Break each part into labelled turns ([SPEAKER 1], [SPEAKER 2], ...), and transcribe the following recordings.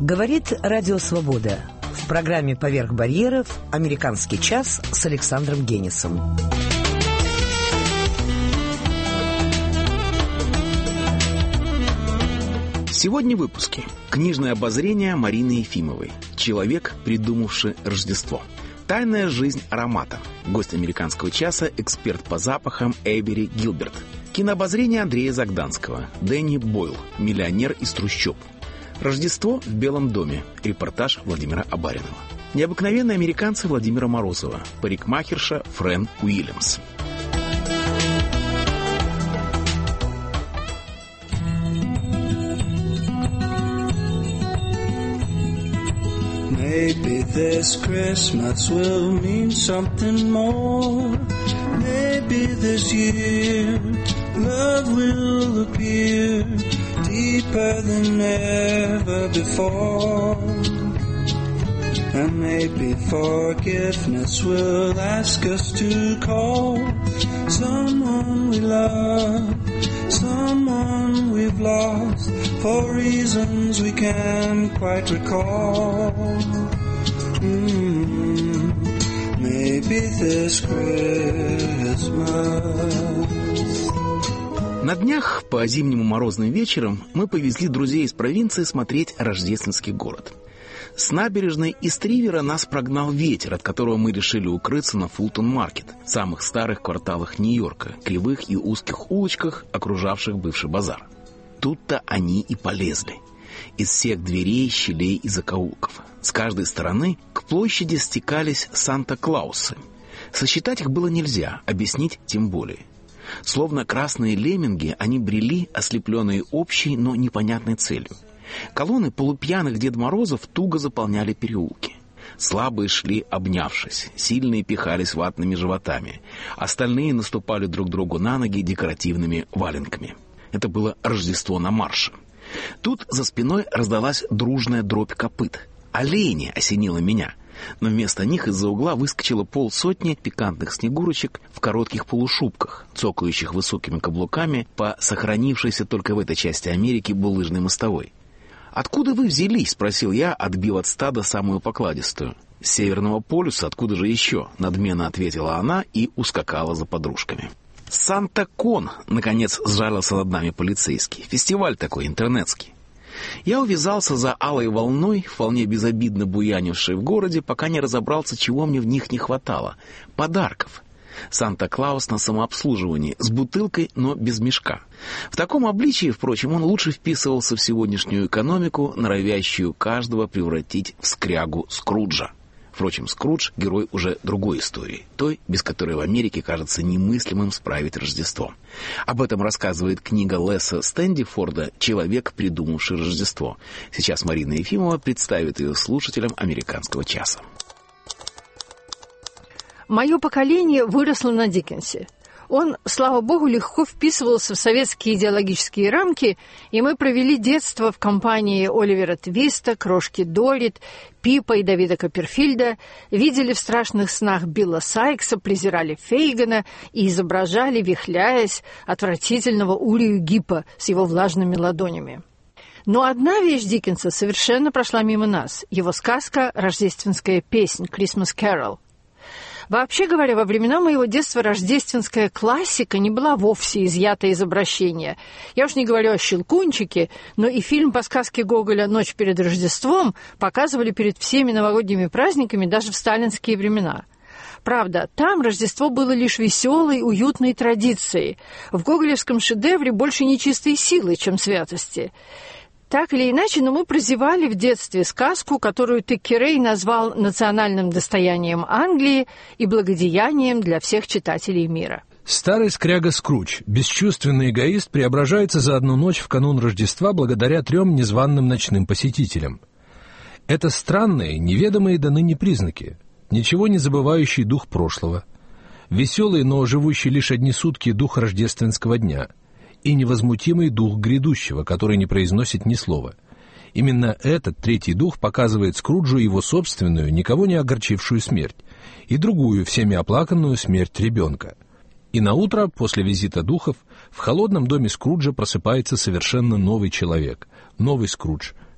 [SPEAKER 1] Говорит Радио Свобода. В программе «Поверх барьеров» «Американский час» с Александром Генисом.
[SPEAKER 2] Сегодня в выпуске. Книжное обозрение Марины Ефимовой. Человек, придумавший Рождество. Тайная жизнь аромата. Гость «Американского часа» – эксперт по запахам Эйвери Гилберт. Кинообозрение Андрея Загданского. Дэнни Бойл. Миллионер из трущоб. Рождество в Белом доме. Репортаж Владимира Абаринова. Необыкновенные американцы Владимира Морозова. Парикмахерша Фрэн Уильямс.
[SPEAKER 3] Maybe this Christmas will mean something more. Maybe this year love will appear deeper than ever before. And maybe forgiveness will ask us to call someone we love, someone we've lost for reasons we can't quite recall. Maybe this Christmas.
[SPEAKER 2] На днях по зимнему морозным вечерам мы повезли друзей из провинции смотреть рождественский город. С набережной Истривера нас прогнал ветер, от которого мы решили укрыться на Фултон-маркет, самых старых кварталах Нью-Йорка, кривых и узких улочках, окружавших бывший базар. Тут-то они и полезли. Из всех дверей, щелей и закоулков. С каждой стороны к площади стекались Санта-Клаусы. Сосчитать их было нельзя, объяснить тем более. Словно красные лемминги, они брели, ослепленные общей, но непонятной целью. Колонны полупьяных Дед Морозов туго заполняли переулки. Слабые шли, обнявшись, сильные пихались ватными животами, остальные наступали друг другу на ноги декоративными валенками. Это было Рождество на марше. Тут за спиной раздалась дружная дробь копыт. Олени осенило меня. Но вместо них из-за угла выскочило полсотни пикантных снегурочек в коротких полушубках, цокающих высокими каблуками по сохранившейся только в этой части Америки булыжной мостовой. «Откуда вы взялись?» — спросил я, отбив от стада самую покладистую. «С Северного полюса, откуда же еще?» — надменно ответила она и ускакала за подружками. «Санта-Кон!» — наконец сжалился над нами полицейский. «Фестиваль такой, интернетский». Я увязался за алой волной, вполне безобидно буянившей в городе, пока не разобрался, чего мне в них не хватало. Подарков. Санта-Клаус на самообслуживании, с бутылкой, но без мешка. В таком обличии, впрочем, он лучше вписывался в сегодняшнюю экономику, норовящую каждого превратить в скрягу Скруджа. Впрочем, Скрудж — герой уже другой истории, той, без которой в Америке кажется немыслимым справить Рождество. Об этом рассказывает книга Леса Стэндифорда «Человек, придумавший Рождество». Сейчас Марина Ефимова представит ее слушателям «Американского часа».
[SPEAKER 4] Мое поколение выросло на Диккенсе. Он, слава богу, легко вписывался в советские идеологические рамки, и мы провели детство в компании Оливера Твиста, Крошки Доррит, Пипа и Давида Копперфильда, видели в страшных снах Билла Сайкса, презирали Фейгана и изображали, вихляясь, отвратительного Урию Гиппа с его влажными ладонями. Но одна вещь Диккенса совершенно прошла мимо нас. Его сказка «Рождественская песнь» «Christmas Carol». Вообще говоря, во времена моего детства рождественская классика не была вовсе изъята из обращения. Я уж не говорю о «Щелкунчике», но и фильм по сказке Гоголя «Ночь перед Рождеством» показывали перед всеми новогодними праздниками даже в сталинские времена. Правда, там Рождество было лишь веселой, уютной традицией. В гоголевском шедевре больше нечистой силы, чем святости. Так или иначе, но мы прозевали в детстве сказку, которую Теккерей назвал национальным достоянием Англии и благодеянием для всех читателей мира.
[SPEAKER 5] Старый скряга Скрудж, бесчувственный эгоист, преображается за одну ночь в канун Рождества благодаря 3 незваным ночным посетителям. Это странные, неведомые до ныне признаки. Ничего не забывающий дух прошлого, веселый, но живущий лишь одни сутки дух рождественского дня — и невозмутимый дух грядущего, который не произносит ни слова. Именно этот третий дух показывает Скруджу его собственную, никого не огорчившую смерть, и другую, всеми оплаканную смерть ребенка. И наутро, после визита духов, в холодном доме Скруджа просыпается совершенно новый человек, новый Скрудж,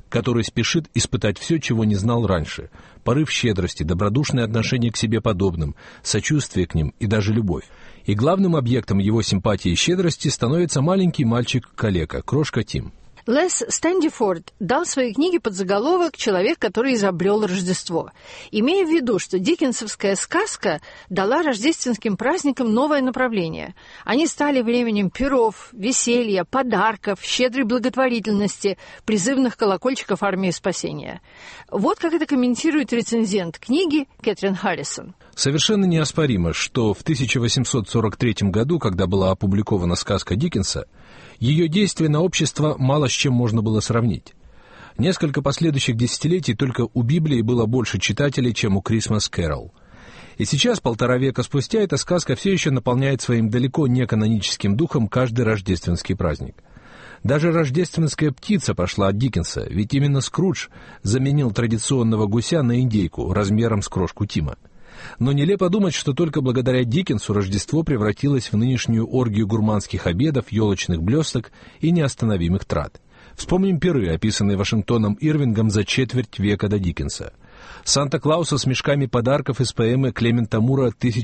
[SPEAKER 5] который спешит испытать все, чего не знал раньше: порыв щедрости, добродушное отношение к себе подобным, сочувствие к ним и даже любовь. И главным объектом его симпатии и щедрости становится маленький мальчик-калека, крошка Тим.
[SPEAKER 4] Лес Стендифорд дал своей книге подзаголовок «Человек, который изобрел Рождество», имея в виду, что диккенсовская сказка дала рождественским праздникам новое направление. Они стали временем пиров, веселья, подарков, щедрой благотворительности, призывных колокольчиков армии спасения. Вот как это комментирует рецензент книги Кэтрин Харрисон.
[SPEAKER 5] Совершенно неоспоримо, что в 1843 году, когда была опубликована сказка Диккенса, ее действие на общество мало с чем можно было сравнить. Несколько последующих десятилетий только у Библии было больше читателей, чем у «Christmas Carol». И сейчас, 1,5 века спустя, эта сказка все еще наполняет своим далеко не каноническим духом каждый рождественский праздник. Даже рождественская птица пошла от Диккенса, ведь именно Скрудж заменил традиционного гуся на индейку размером с крошку Тима. Но нелепо думать, что только благодаря Диккенсу Рождество превратилось в нынешнюю оргию гурманских обедов, елочных блесток и неостановимых трат. Вспомним пиры, описанные Вашингтоном Ирвингом за четверть века до Диккенса. Санта-Клауса с мешками подарков из поэмы Клемента Мура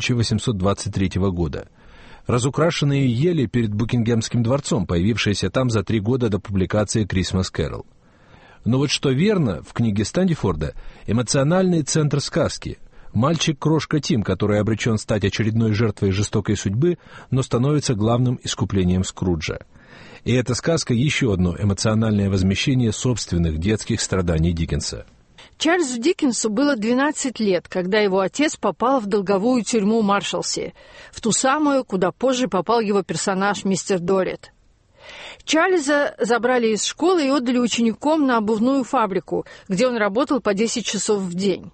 [SPEAKER 5] 1823 года. Разукрашенные ели перед Букингемским дворцом, появившиеся там за 3 года до публикации «Christmas Carol». Но вот что верно в книге Стендифорда — эмоциональный центр сказки — мальчик-крошка Тим, который обречен стать очередной жертвой жестокой судьбы, но становится главным искуплением Скруджа. И эта сказка — еще одно эмоциональное возмещение собственных детских страданий Диккенса.
[SPEAKER 4] Чарльзу Диккенсу было 12 лет, когда его отец попал в долговую тюрьму Маршалси, в ту самую, куда позже попал его персонаж мистер Дорит. Чарльза забрали из школы и отдали учеником на обувную фабрику, где он работал по 10 часов в день.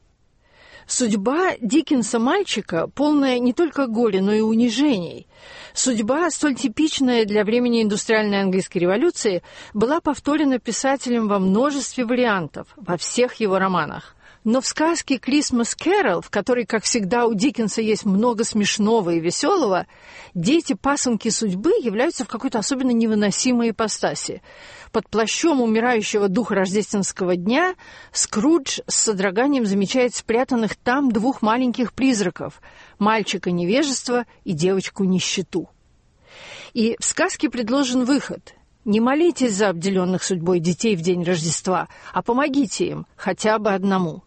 [SPEAKER 4] Судьба Диккенса-мальчика, полная не только горя, но и унижений. Судьба, столь типичная для времени индустриальной английской революции, была повторена писателем во множестве вариантов, во всех его романах. Но в сказке «Christmas Carol», в которой, как всегда, у Диккенса есть много смешного и веселого, дети-пасынки судьбы являются в какой-то особенно невыносимой ипостаси. Под плащом умирающего духа рождественского дня Скрудж с содроганием замечает спрятанных там 2 маленьких призраков — мальчика невежества и девочку нищету. И в сказке предложен выход. Не молитесь за обделенных судьбой детей в день Рождества, а помогите им, хотя бы одному.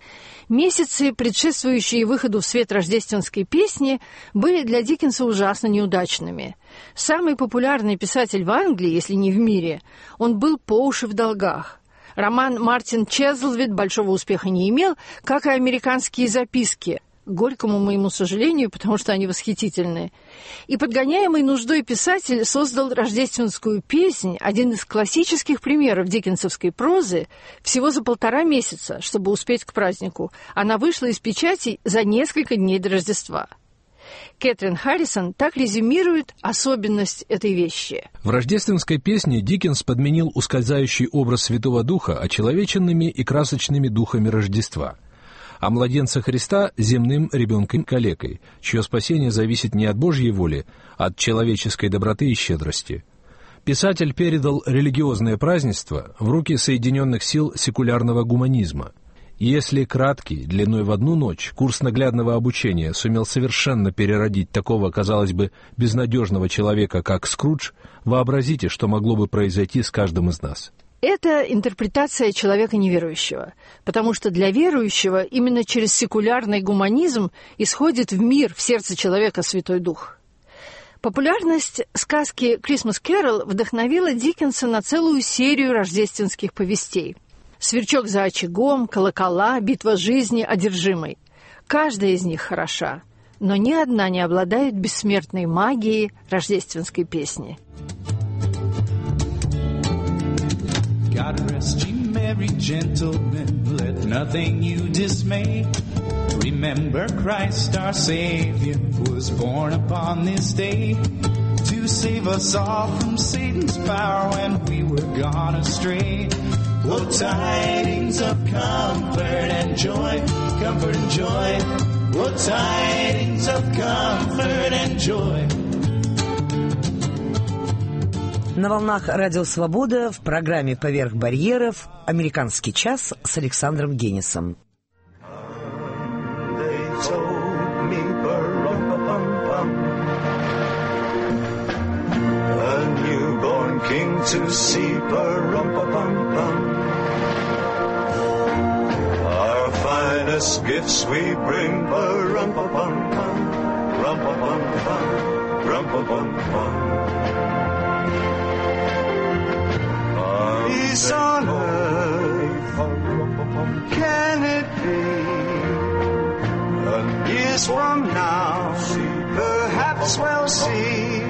[SPEAKER 4] Месяцы, предшествующие выходу в свет рождественской песни, были для Диккенса ужасно неудачными. Самый популярный писатель в Англии, если не в мире, он был по уши в долгах. Роман «Мартин Чезлвид» большого успеха не имел, как и «Американские записки», к горькому моему сожалению, потому что они восхитительны. И подгоняемый нуждой писатель создал рождественскую песнь, один из классических примеров диккенсовской прозы, всего за 1,5 месяца, чтобы успеть к празднику. Она вышла из печати за несколько дней до Рождества. Кэтрин Харрисон так резюмирует особенность этой вещи.
[SPEAKER 5] В рождественской песне Диккенс подменил ускользающий образ Святого Духа очеловеченными и красочными духами Рождества, а младенца Христа — земным ребенком-калекой, чье спасение зависит не от Божьей воли, а от человеческой доброты и щедрости. Писатель передал религиозное празднество в руки соединенных сил секулярного гуманизма. И если краткий, длиной в 1 ночь, курс наглядного обучения сумел совершенно переродить такого, казалось бы, безнадежного человека, как Скрудж, вообразите, что могло бы произойти с каждым из нас.
[SPEAKER 4] Это интерпретация человека неверующего, потому что для верующего именно через секулярный гуманизм исходит в мир, в сердце человека Святой Дух. Популярность сказки «Christmas Carol» вдохновила Диккенса на целую серию рождественских повестей. «Сверчок за очагом», «Колокола», «Битва жизни», «Одержимый». Каждая из них хороша, но ни одна не обладает бессмертной магией рождественской песни.
[SPEAKER 3] God rest you, merry gentlemen, let nothing you dismay. Remember Christ our Savior was born upon this day to save us all from Satan's power when we were gone astray. Oh, tidings of comfort and joy, comfort and joy. Oh, tidings of comfort and joy.
[SPEAKER 1] На волнах Радио Свобода в программе «Поверх барьеров» «Американский час» с Александром Генисом.
[SPEAKER 6] Gifts we bring, pa-rum-pa-pum-pum, rum-pa-pum-pum, rum-pa-pum-pum. Peace on earth, can it be? Years from now, perhaps we'll see.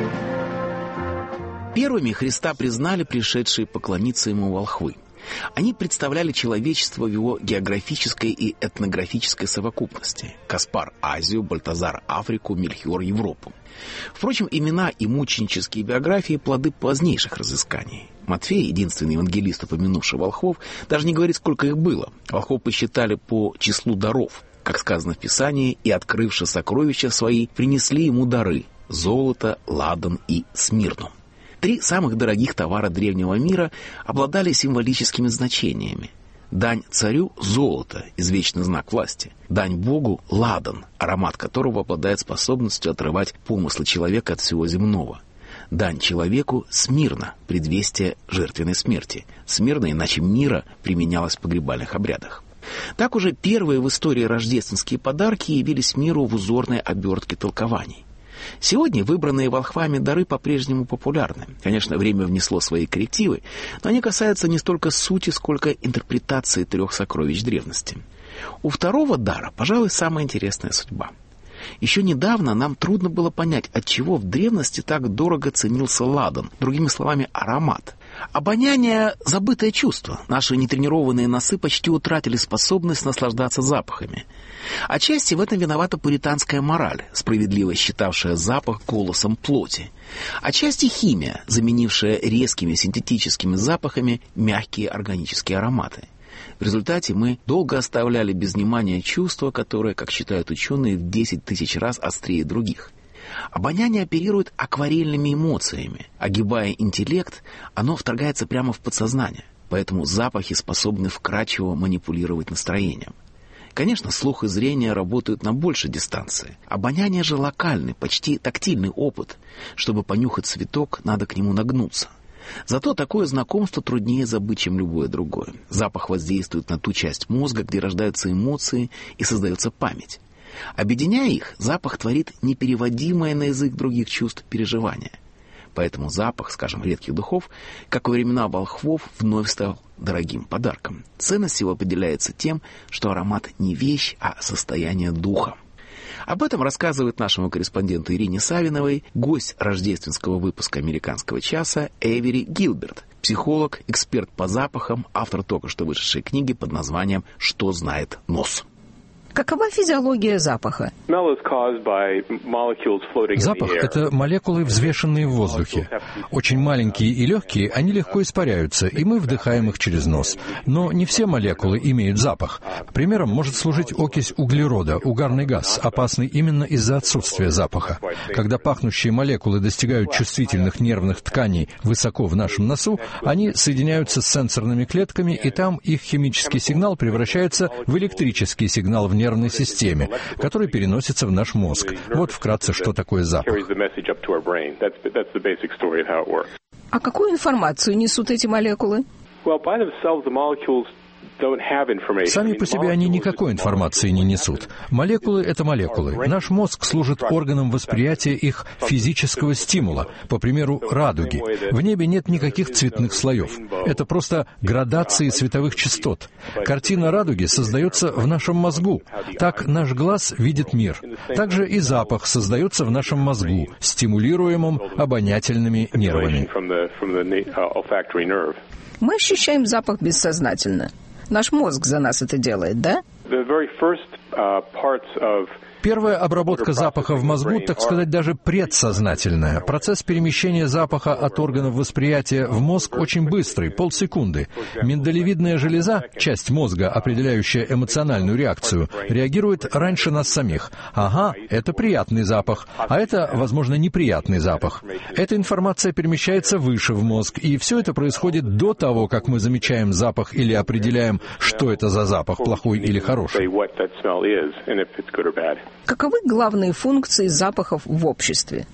[SPEAKER 2] Первыми Христа признали пришедшие поклониться ему волхвы. Они представляли человечество в его географической и этнографической совокупности. Каспар – Азию, Бальтазар – Африку, Мельхиор – Европу. Впрочем, имена и мученические биографии – плоды позднейших разысканий. Матфей, единственный евангелист, упомянувший волхвов, даже не говорит, сколько их было. Волхвов посчитали по числу даров. Как сказано в Писании, «И, открывши сокровища свои, принесли ему дары – золото, ладан и смирну». 3 самых дорогих товара древнего мира обладали символическими значениями. Дань царю – золото, извечный знак власти. Дань Богу – ладан, аромат которого обладает способностью отрывать помыслы человека от всего земного. Дань человеку – смирна, предвестие жертвенной смерти. Смирна, иначе мира, применялась в погребальных обрядах. Так уже первые в истории рождественские подарки явились миру в узорной обертке толкований. Сегодня выбранные волхвами дары по-прежнему популярны. Конечно, время внесло свои коррективы, но они касаются не столько сути, сколько интерпретации 3 сокровищ древности. У второго дара, пожалуй, самая интересная судьба. Еще недавно нам трудно было понять, отчего в древности так дорого ценился ладан, другими словами, аромат. Обоняние – забытое чувство. Наши нетренированные носы почти утратили способность наслаждаться запахами. Отчасти в этом виновата пуританская мораль, справедливо считавшая запах голосом плоти. Отчасти химия, заменившая резкими синтетическими запахами мягкие органические ароматы. В результате мы долго оставляли без внимания чувства, которое, как считают ученые, в 10 тысяч раз острее других. Обоняние оперирует акварельными эмоциями. Огибая интеллект, оно вторгается прямо в подсознание. Поэтому запахи способны вкрадчиво манипулировать настроением. Конечно, слух и зрение работают на большей дистанции. Обоняние же локальный, почти тактильный опыт. Чтобы понюхать цветок, надо к нему нагнуться. Зато такое знакомство труднее забыть, чем любое другое. Запах воздействует на ту часть мозга, где рождаются эмоции и создается память. Объединяя их, запах творит непереводимое на язык других чувств переживания. Поэтому запах, скажем, редких духов, как во времена волхвов, вновь стал дорогим подарком. Ценность его определяется тем, что аромат не вещь, а состояние духа. Об этом рассказывает нашему корреспонденту Ирине Савиновой гость рождественского выпуска «Американского часа» Эвери Гилберт, психолог, эксперт по запахам, автор только что вышедшей книги под названием «Что знает нос».
[SPEAKER 1] Какова физиология запаха?
[SPEAKER 5] Запах – это молекулы, взвешенные в воздухе. Очень маленькие и легкие, они легко испаряются, и мы вдыхаем их через нос. Но не все молекулы имеют запах. Примером может служить окись углерода, угарный газ, опасный именно из-за отсутствия запаха. Когда пахнущие молекулы достигают чувствительных нервных тканей высоко в нашем носу, они соединяются с сенсорными клетками, и там их химический сигнал превращается в электрический сигнал в нервной системе, который переносится в наш мозг. Вот вкратце, что такое запах.
[SPEAKER 1] А какую информацию несут эти молекулы?
[SPEAKER 5] Сами по себе они никакой информации не несут. Молекулы — это молекулы. Наш мозг служит органом восприятия их физического стимула, по примеру, радуги. В небе нет никаких цветных слоев. Это просто градации цветовых частот. Картина радуги создается в нашем мозгу. Так наш глаз видит мир. Также и запах создается в нашем мозгу, стимулируемым обонятельными нервами.
[SPEAKER 1] Мы ощущаем запах бессознательно. Наш мозг за нас это делает, да?
[SPEAKER 5] Первая обработка запаха в мозгу, так сказать, даже предсознательная. Процесс перемещения запаха от органов восприятия в мозг очень быстрый, полсекунды. Миндалевидная железа, часть мозга, определяющая эмоциональную реакцию, реагирует раньше нас самих. Ага, это приятный запах, а это, возможно, неприятный запах. Эта информация перемещается выше в мозг, и все это происходит до того, как мы замечаем запах или определяем, что это за запах, плохой или хороший.
[SPEAKER 7] Каковы главные функции запахов в обществе?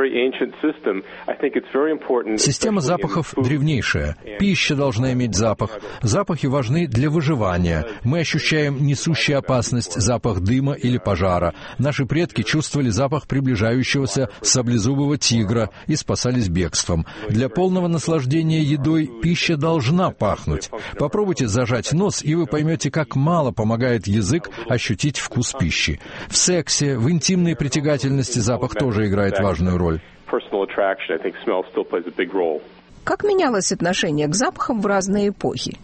[SPEAKER 5] Система запахов древнейшая. Пища должна иметь запах. Запахи важны для выживания. Мы ощущаем несущую опасность, запах дыма или пожара. Наши предки чувствовали запах приближающегося саблезубого тигра и спасались бегством. Для полного наслаждения едой пища должна пахнуть. Попробуйте зажать нос, и вы поймете, как мало помогает язык ощутить вкус пищи. В сексе, в интимной притягательности запах тоже играет важную роль.
[SPEAKER 7] Как менялось отношение к запахам в разные эпохи?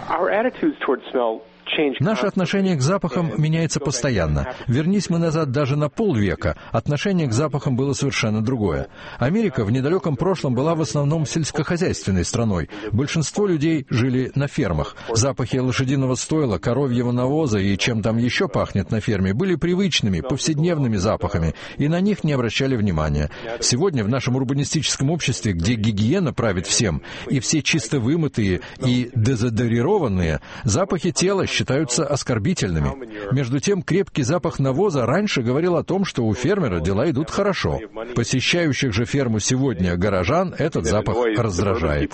[SPEAKER 5] Наше отношение к запахам меняется постоянно. Вернись мы назад даже на полвека, отношение к запахам было совершенно другое. Америка в недалеком прошлом была в основном сельскохозяйственной страной. Большинство людей жили на фермах. Запахи лошадиного стойла, коровьего навоза и чем там еще пахнет на ферме были привычными, повседневными запахами, и на них не обращали внимания. Сегодня в нашем урбанистическом обществе, где гигиена правит всем, и все чисто вымытые и дезодорированные, запахи тела считаются оскорбительными. Между тем, крепкий запах навоза раньше говорил о том, что у фермера дела идут хорошо. Посещающих же ферму сегодня горожан этот запах раздражает.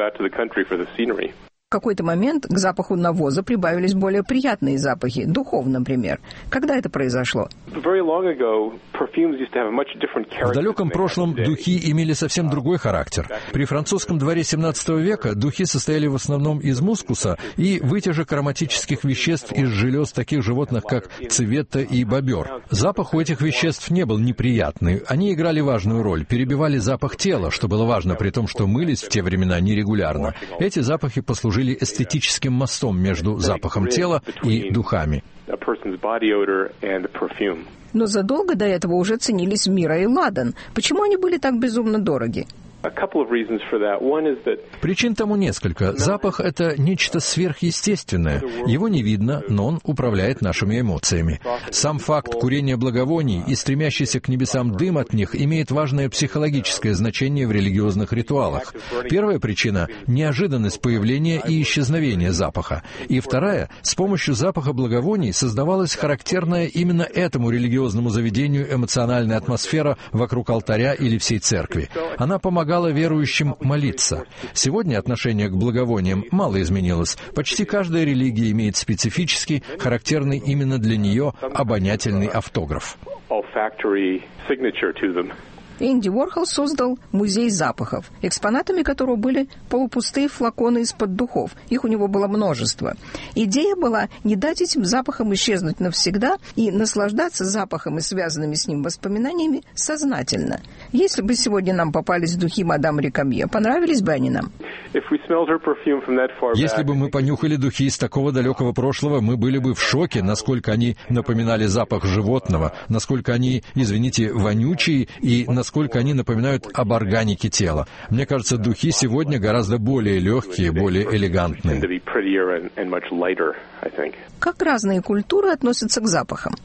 [SPEAKER 7] В какой-то момент к запаху навоза прибавились более приятные запахи, духов, например. Когда это произошло?
[SPEAKER 5] В далеком прошлом духи имели совсем другой характер. При французском дворе XVII века духи состояли в основном из мускуса и вытяжек ароматических веществ из желез таких животных, как цветта и бобер. Запах у этих веществ не был неприятный. Они играли важную роль, перебивали запах тела, что было важно, при том, что мылись в те времена нерегулярно. Эти запахи послужили эстетическим мостом между запахом тела и духами.
[SPEAKER 7] Но задолго до этого уже ценились мирра и ладан. Почему они были так безумно дороги?
[SPEAKER 5] Причин тому несколько. Запах — это нечто сверхъестественное. Его не видно, но он управляет нашими эмоциями. Сам факт курения благовоний и стремящийся к небесам дым от них имеет важное психологическое значение в религиозных ритуалах. Первая причина — неожиданность появления и исчезновения запаха. И вторая — с помощью запаха благовоний создавалась характерная именно этому религиозному заведению эмоциональная атмосфера вокруг алтаря или всей церкви. Она помогала верующим молиться. Сегодня отношение к благовониям мало изменилось. Почти каждая религия имеет специфический, характерный именно для нее обонятельный автограф.
[SPEAKER 7] Энди Уорхол создал музей запахов, экспонатами которого были полупустые флаконы из-под духов. Их у него было множество. Идея была не дать этим запахам исчезнуть навсегда и наслаждаться запахом и связанными с ним воспоминаниями сознательно. Если бы сегодня нам попались духи мадам Рикамье, понравились бы они нам?
[SPEAKER 5] Если бы мы понюхали духи из такого далекого прошлого, мы были бы в шоке, насколько они напоминали запах животного, насколько они, извините, вонючие и насколько они напоминают об органике тела. Мне кажется, духи сегодня гораздо более легкие, более элегантные.
[SPEAKER 7] Как разные культуры относятся к запахам?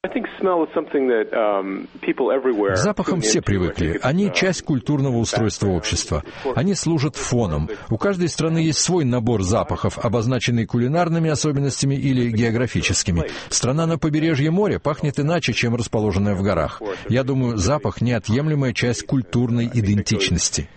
[SPEAKER 5] К запахам все привыкли. Они часть культурного устройства общества. Они служат фоном. У каждой страны есть свой набор запахов, обозначенный кулинарными особенностями или географическими. Страна на побережье моря пахнет иначе, чем расположенная в горах. Я думаю, запах — неотъемлемая часть культурной идентичности.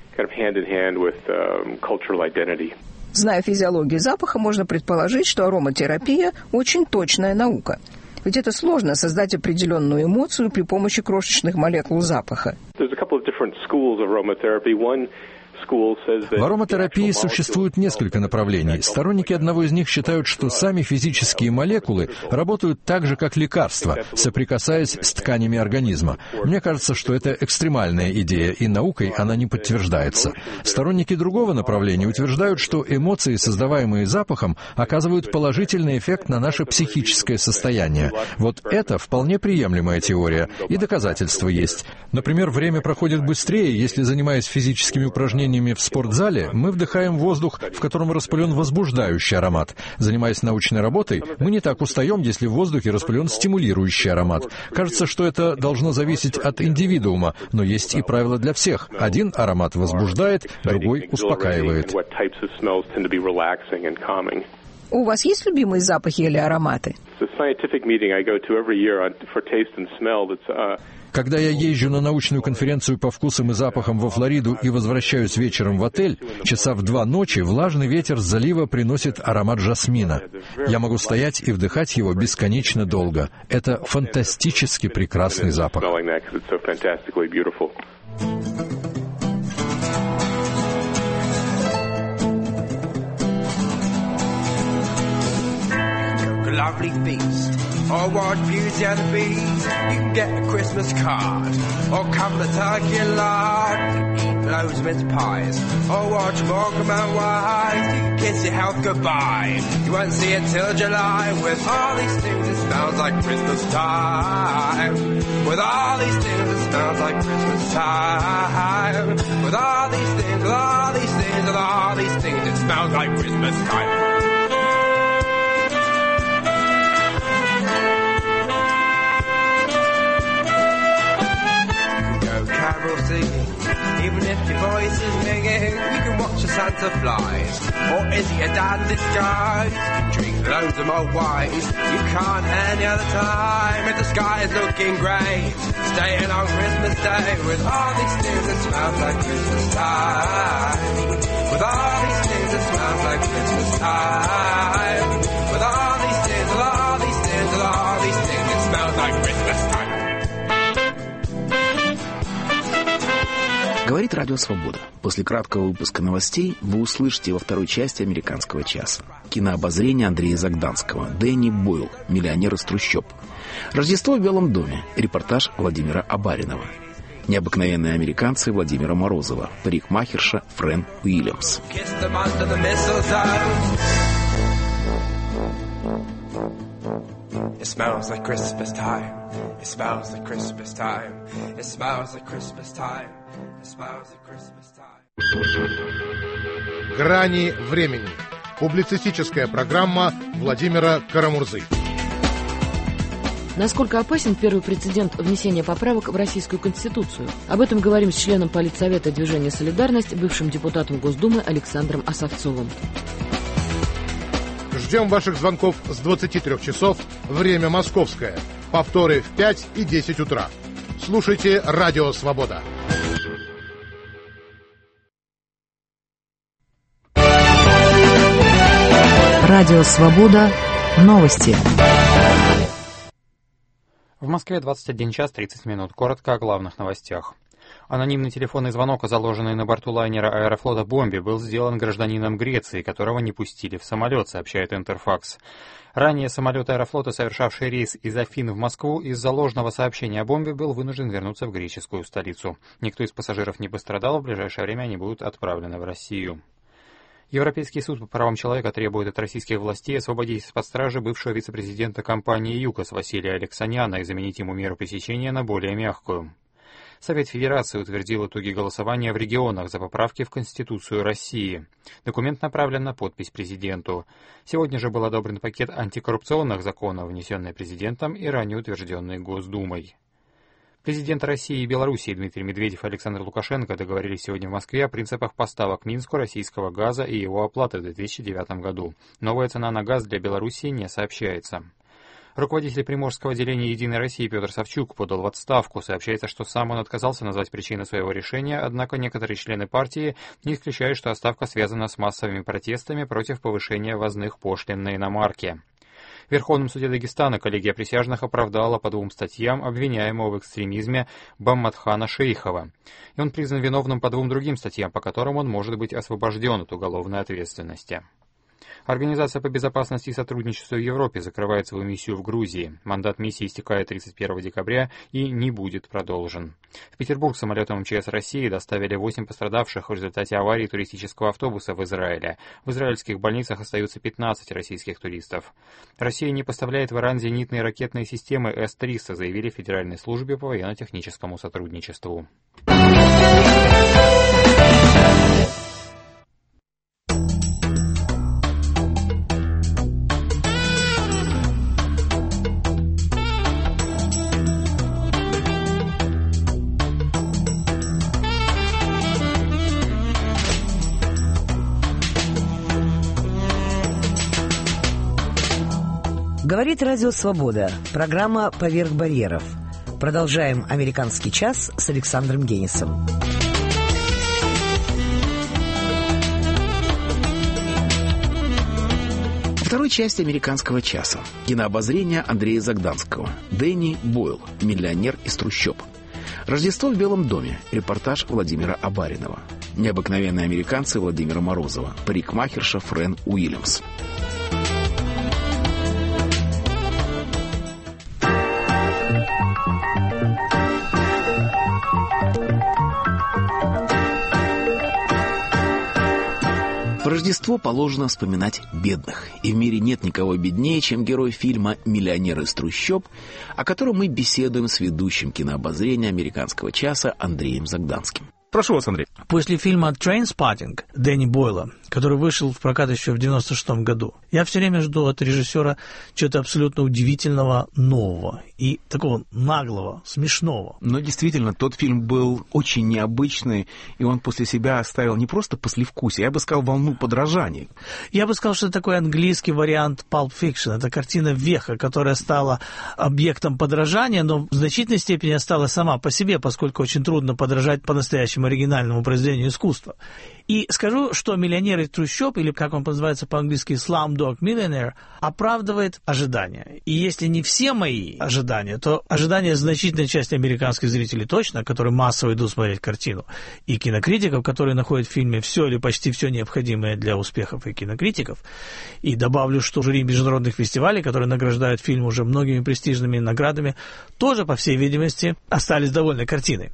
[SPEAKER 7] Зная физиологию запаха, можно предположить, что ароматерапия – очень точная наука. Ведь это сложно создать определенную эмоцию при помощи крошечных молекул запаха.
[SPEAKER 5] В ароматерапии существует несколько направлений. Сторонники одного из них считают, что сами физические молекулы работают так же, как лекарства, соприкасаясь с тканями организма. Мне кажется, что это экстремальная идея, и наукой она не подтверждается. Сторонники другого направления утверждают, что эмоции, создаваемые запахом, оказывают положительный эффект на наше психическое состояние. Вот это вполне приемлемая теория, и доказательства есть. Например, время проходит быстрее, если, занимаясь физическими упражнениями в спортзале, мы вдыхаем воздух, в котором распылен возбуждающий аромат. Занимаясь научной работой, мы не так устаем, если в воздухе распылен стимулирующий аромат. Кажется, что это должно зависеть от индивидуума, но есть и правила для всех. Один аромат возбуждает, другой успокаивает.
[SPEAKER 7] У вас есть любимые запахи или ароматы?
[SPEAKER 5] Когда я езжу на научную конференцию по вкусам и запахам во Флориду и возвращаюсь вечером в отель, часа в 2 ночи влажный ветер с залива приносит аромат жасмина. Я могу стоять и вдыхать его бесконечно долго. Это фантастически прекрасный запах.
[SPEAKER 6] Lovely feast, or watch Beauty and the Beast. You can get a Christmas card, or come to Turkey Lard. You can eat loads of mince pies, or watch Morecambe and Wise. You can kiss your health goodbye, you won't see it till July. With all these things it smells like Christmas time. With all these things it smells like Christmas time. With all these things, with all these things, with all these things it smells like Christmas time. Carol singing, even if your voice is minging. You can watch the Santa flies, or is he a dad in disguise? You can drink loads of mulled wine, you can't any other time. If the sky is looking grey, staying on Christmas Day. With all these things it smells like Christmas time. With all these things it smells like Christmas time. With all these things, with all these things, with all these things it smells like Christmas time.
[SPEAKER 2] Говорит Радио Свобода. После краткого выпуска новостей вы услышите во второй части «Американского часа» кинообозрение Андрея Загданского, Дэнни Бойл, миллионер из трущоб. Рождество в Белом доме, репортаж Владимира Абаринова. Необыкновенные американцы Владимира Морозова, парикмахерша Фрэн Уильямс.
[SPEAKER 6] It smells like Christmas time. It smells like Christmas time. It smells like Christmas time. It smells like Christmas time.
[SPEAKER 8] Грани времени. Публицистическая программа Владимира Карамурзы.
[SPEAKER 9] Насколько опасен первый прецедент внесения поправок в Российскую Конституцию? Об этом говорим с членом Политсовета движения «Солидарность», бывшим депутатом Госдумы Александром Осовцовым.
[SPEAKER 8] Ждем ваших звонков с 23 часов, время московское. Повторы в 5 и 10 утра. Слушайте Радио Свобода.
[SPEAKER 1] Радио Свобода. Новости.
[SPEAKER 10] В Москве 21 час 30 минут. Коротко о главных новостях. Анонимный телефонный звонок, заложенный на борту лайнера Аэрофлота бомбе, был сделан гражданином Греции, которого не пустили в самолет, сообщает Интерфакс. Ранее самолет Аэрофлота, совершавший рейс из Афин в Москву, из-за ложного сообщения о бомбе был вынужден вернуться в греческую столицу. Никто из пассажиров не пострадал, в ближайшее время они будут отправлены в Россию. Европейский суд по правам человека требует от российских властей освободить из-под стражи бывшего вице-президента компании «ЮКОС» Василия Алексаняна и заменить ему меру пресечения на более мягкую. Совет Федерации утвердил итоги голосования в регионах за поправки в Конституцию России. Документ направлен на подпись президенту. Сегодня же был одобрен пакет антикоррупционных законов, внесенный президентом и ранее утвержденный Госдумой. Президенты России и Белоруссии Дмитрий Медведев и Александр Лукашенко договорились сегодня в Москве о принципах поставок Минску российского газа и его оплаты в 2009 году. Новая цена на газ для Белоруссии не сообщается. Руководитель Приморского отделения «Единой России» Петр Савчук подал в отставку. Сообщается, что сам он отказался назвать причины своего решения, однако некоторые члены партии не исключают, что отставка связана с массовыми протестами против повышения ввозных пошлин на иномарки. В Верховном суде Дагестана коллегия присяжных оправдала по 2 статьям обвиняемого в экстремизме Баммадхана Шейхова. И он признан виновным по 2 другим статьям, по которым он может быть освобожден от уголовной ответственности. Организация по безопасности и сотрудничеству в Европе закрывает свою миссию в Грузии. Мандат миссии истекает 31 декабря и не будет продолжен. В Петербург самолетом МЧС России доставили 8 пострадавших в результате аварии туристического автобуса в Израиле. В израильских больницах остаются 15 российских туристов. Россия не поставляет в Иран зенитные ракетные системы С-300, заявили в Федеральной службе по военно-техническому сотрудничеству.
[SPEAKER 1] Говорит Радио Свобода. Программа «Поверх барьеров». Продолжаем «Американский час» с Александром Генисом.
[SPEAKER 2] Во второй части «Американского часа» кинообозрение Андрея Загданского. Дэнни Бойл. Миллионер из трущоб. Рождество в Белом доме. Репортаж Владимира Абаринова. Необыкновенные американцы Владимира Морозова. Парикмахерша Фрэн Уильямс. В Рождество положено вспоминать бедных. И в мире нет никого беднее, чем герой фильма «Миллионер из трущоб», о котором мы беседуем с ведущим кинообозрения «Американского часа» Андреем Загданским. Прошу вас, Андрей.
[SPEAKER 11] После фильма «Trainspotting» Дэнни Бойла, который вышел в прокат еще в 96-м году, я все время жду от режиссера чего-то абсолютно удивительного, нового и такого наглого, смешного.
[SPEAKER 2] Но действительно, тот фильм был очень необычный, и он после себя оставил не просто послевкусие, я бы сказал, волну подражаний.
[SPEAKER 11] Я бы сказал, что это такой английский вариант Pulp Fiction. Это картина веха, которая стала объектом подражания, но в значительной степени осталась сама по себе, поскольку очень трудно подражать по-настоящему оригинальному произведению искусства. И скажу, что «Миллионер из трущоб», или как он называется по-английски «Slumdog Millionaire», оправдывает ожидания. И если не все мои ожидания, то ожидания значительной части американских зрителей точно, которые массово идут смотреть картину, и кинокритиков, которые находят в фильме все или почти все необходимое для успехов и кинокритиков. И добавлю, что жюри международных фестивалей, которые награждают фильм уже многими престижными наградами, тоже, по всей видимости, остались довольны картиной.